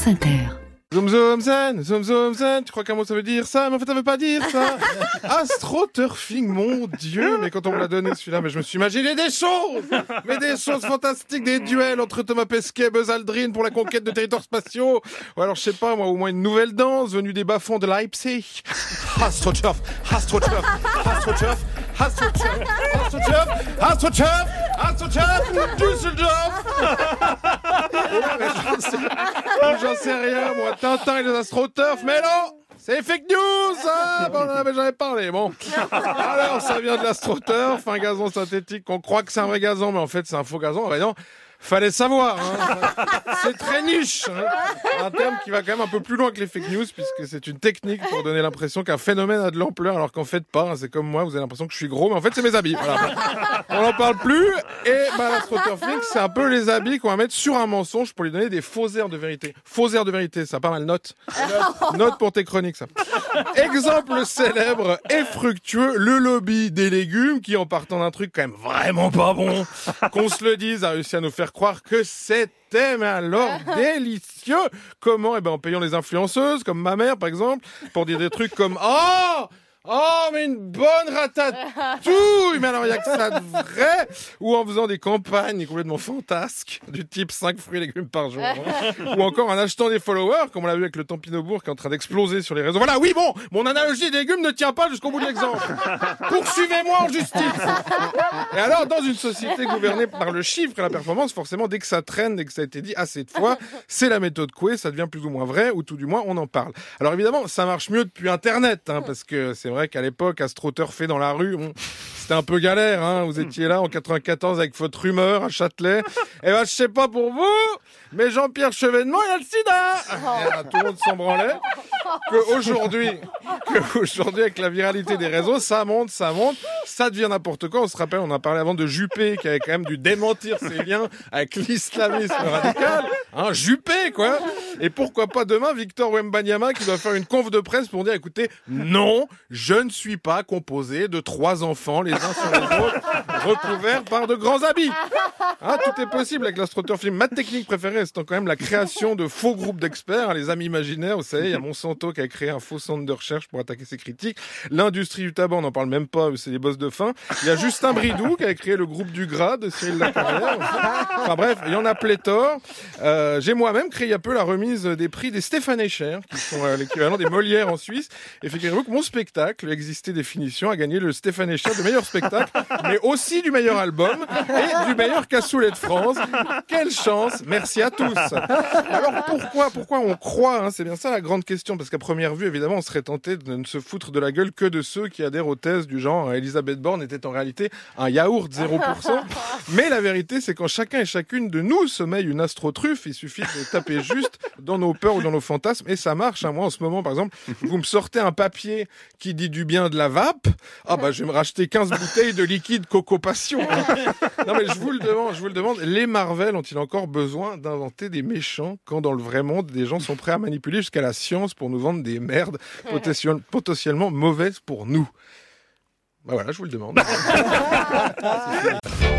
France Inter. Zoom zoom zen, tu crois qu'un mot ça veut dire ça? Mais en fait ça veut pas dire ça. Astroturfing, mon Dieu, mais quand on me l'a donné celui-là, mais je me suis imaginé des choses, mais des choses fantastiques, des duels entre Thomas Pesquet et Buzz Aldrin pour la conquête de territoires spatiaux, ou alors je sais pas moi, au moins une nouvelle danse venue des bas-fonds de Leipzig. Astroturf, Düsseldorf. J'en sais rien, moi. Tintin et les astroturfs, mais non, c'est fake news, hein. Bon, on en avait jamais parlé, bon. Alors, ça vient de l'astroturf, un gazon synthétique qu'on croit que c'est un vrai gazon, mais en fait, c'est un faux gazon. Ben non, fallait savoir, hein. C'est très niche, hein. Un terme qui va quand même un peu plus loin que les fake news, puisque c'est une technique pour donner l'impression qu'un phénomène a de l'ampleur, alors qu'en fait pas, hein. C'est comme moi, vous avez l'impression que je suis gros, mais en fait c'est mes habits. Voilà. On n'en parle plus, et l'astroturfing, c'est un peu les habits qu'on va mettre sur un mensonge pour lui donner des faux airs de vérité. Faux airs de vérité, ça pas mal, note pour tes chroniques, ça. Exemple célèbre et fructueux, le lobby des légumes, qui en partant d'un truc quand même vraiment pas bon, qu'on se le dise, a réussi à nous faire croire que c'était, mais alors, délicieux. Comment? En payant les influenceuses, comme ma mère, par exemple, pour dire des trucs comme Oh, mais une bonne ratatouille! Mais alors, il y a que ça de vrai! Ou en faisant des campagnes complètement fantasques, du type 5 fruits et légumes par jour. Ou encore en achetant des followers, comme on l'a vu avec le Tampinobourg qui est en train d'exploser sur les réseaux. Voilà, oui, bon, mon analogie des légumes ne tient pas jusqu'au bout de l'exemple. Poursuivez-moi en justice! Et alors, dans une société gouvernée par le chiffre et la performance, forcément, dès que ça traîne, dès que ça a été dit assez de fois, c'est la méthode Coué, ça devient plus ou moins vrai, ou tout du moins, on en parle. Alors évidemment, ça marche mieux depuis Internet, hein, parce que c'est vrai qu'à l'époque, astroturfer dans la rue, c'était un peu galère, hein. Vous étiez là en 94 avec votre rumeur à Châtelet. Et je sais pas pour vous, mais Jean-Pierre Chevènement, il a le sida! Et là, tout le monde s'en branlait. Qu'aujourd'hui, avec la viralité des réseaux, ça monte, ça devient n'importe quoi. On se rappelle, on a parlé avant de Juppé, qui avait quand même dû démentir ses liens avec l'islamisme radical. Hein, Juppé, quoi. Et pourquoi pas demain, Victor Wembanyama, qui doit faire une conf de presse pour dire, écoutez, non, je ne suis pas composé de 3 enfants, les uns sur les autres, recouverts par de grands habits. Hein, tout est possible avec l'astroturfing. Ma technique préférée, c'est quand même la création de faux groupes d'experts, hein, les amis imaginaires. Vous savez, il y a Monsanto qui a créé un faux centre de recherche pour attaquer ses critiques. L'industrie du tabac, on n'en parle même pas, c'est les boss de fin. Il y a Justin Bridou qui a créé le groupe du gras de Cyril Lacarrière. Enfin bref, il y en a pléthore. J'ai moi-même créé un peu la remise des prix des Stéphane Escher, qui sont l'équivalent des Molières en Suisse. Et figurez-vous que mon spectacle, Exister Définition, a gagné le Stéphane Escher de meilleur spectacle, mais aussi du meilleur album et du meilleur cassoulet de France. Quelle chance! Merci à tous. Alors pourquoi on croit, hein, c'est bien ça la grande question, parce qu'à première vue, évidemment, on serait tenté de ne se foutre de la gueule que de ceux qui adhèrent aux thèses du genre Elisabeth Borne était en réalité un yaourt 0%. Mais la vérité, c'est quand chacun et chacune de nous sommeille une astrotruffe, il suffit de taper juste dans nos peurs ou dans nos fantasmes et ça marche. Hein. Moi, en ce moment, par exemple, vous me sortez un papier qui dit du bien de la vape. Je vais me racheter 15 bouteilles de liquide Coco Passion. Non, mais je vous le demande, les Marvel ont-ils encore besoin d'inventer des méchants quand dans le vrai monde, des gens sont prêts à manipuler jusqu'à la science pour nous vendre des merdes potentiellement mauvaises pour nous? Voilà, je vous le demande.